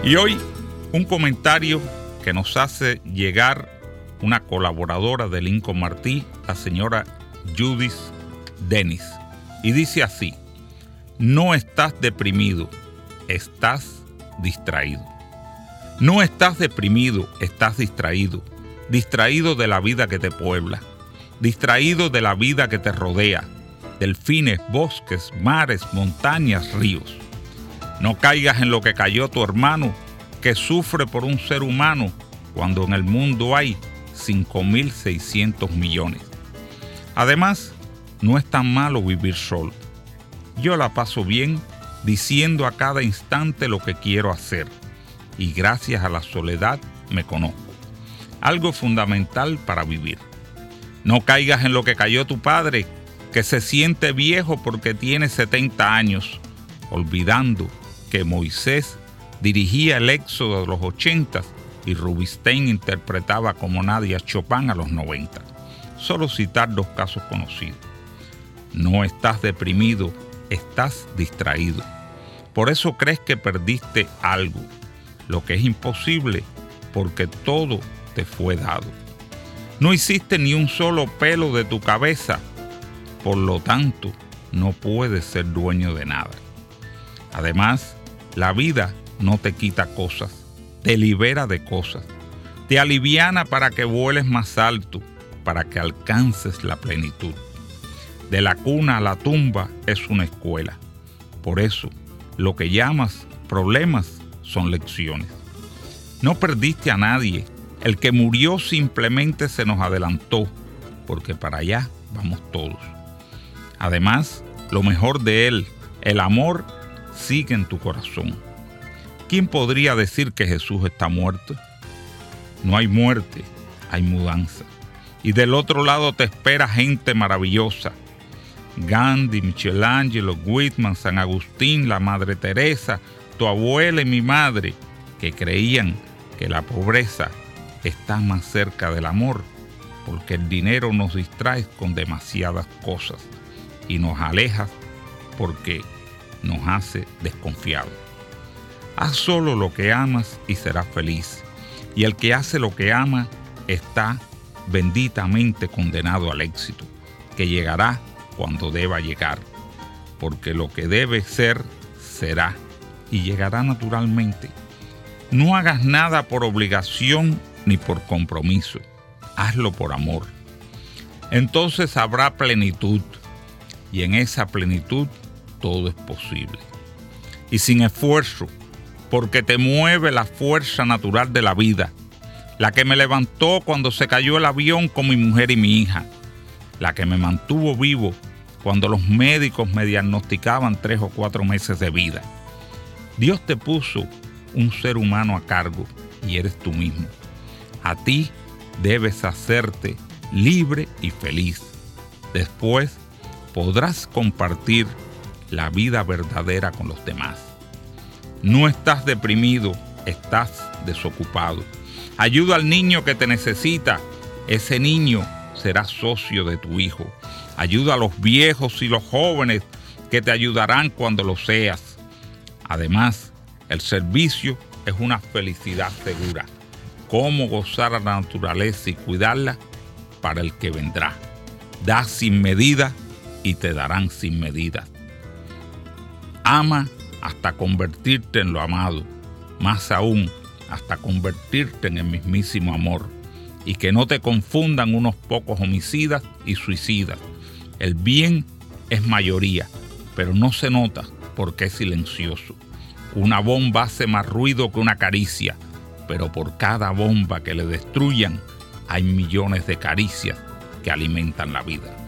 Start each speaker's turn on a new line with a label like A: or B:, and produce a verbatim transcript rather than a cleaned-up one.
A: Y hoy un comentario que nos hace llegar una colaboradora de Lincoln Martí, la señora Judith Dennis. Y dice así: no estás deprimido, estás distraído. No estás deprimido, estás distraído. Distraído de la vida que te puebla. Distraído de la vida que te rodea. Delfines, bosques, mares, montañas, ríos. No caigas en lo que cayó tu hermano, que sufre por un ser humano, cuando en el mundo hay cinco mil seiscientos millones. Además, no es tan malo vivir solo. Yo la paso bien diciendo a cada instante lo que quiero hacer, y gracias a la soledad me conozco. Algo fundamental para vivir. No caigas en lo que cayó tu padre, que se siente viejo porque tiene setenta años, olvidando que Moisés dirigía el éxodo de los ochenta y Rubinstein interpretaba como nadie a Chopin a los noventa. Solo citar dos casos conocidos. No estás deprimido, estás distraído. Por eso crees que perdiste algo, lo que es imposible, porque todo te fue dado. No hiciste ni un solo pelo de tu cabeza, por lo tanto, no puedes ser dueño de nada. Además, la vida no te quita cosas, te libera de cosas, te aliviana para que vueles más alto, para que alcances la plenitud. De la cuna a la tumba es una escuela. Por eso, lo que llamas problemas son lecciones. No perdiste a nadie. El que murió simplemente se nos adelantó, porque para allá vamos todos. Además, lo mejor de él, el amor, sigue en tu corazón. ¿Quién podría decir que Jesús está muerto? No hay muerte, hay mudanza. Y del otro lado te espera gente maravillosa. Gandhi, Michelangelo, Whitman, San Agustín, la Madre Teresa, tu abuela y mi madre, que creían que la pobreza está más cerca del amor, porque el dinero nos distrae con demasiadas cosas y nos aleja porque nos hace desconfiados. Haz solo lo que amas y serás feliz. Y el que hace lo que ama está benditamente condenado al éxito, que llegará cuando deba llegar, porque lo que debe ser, será, y llegará naturalmente. No hagas nada por obligación ni por compromiso, hazlo por amor. Entonces habrá plenitud, y en esa plenitud todo es posible. Y sin esfuerzo, porque te mueve la fuerza natural de la vida, la que me levantó cuando se cayó el avión con mi mujer y mi hija, la que me mantuvo vivo cuando los médicos me diagnosticaban tres o cuatro meses de vida. Dios te puso un ser humano a cargo y eres tú mismo. A ti debes hacerte libre y feliz. Después podrás compartir la vida verdadera con los demás. No estás deprimido, estás desocupado. Ayuda al niño que te necesita. Ese niño será socio de tu hijo. Ayuda a los viejos y los jóvenes que te ayudarán cuando lo seas. Además, el servicio es una felicidad segura. Cómo gozar a la naturaleza y cuidarla para el que vendrá. Da sin medida y te darán sin medida. Ama hasta convertirte en lo amado, más aún hasta convertirte en el mismísimo amor, y que no te confundan unos pocos homicidas y suicidas. El bien es mayoría, pero no se nota porque es silencioso. Una bomba hace más ruido que una caricia, pero por cada bomba que le destruyan hay millones de caricias que alimentan la vida.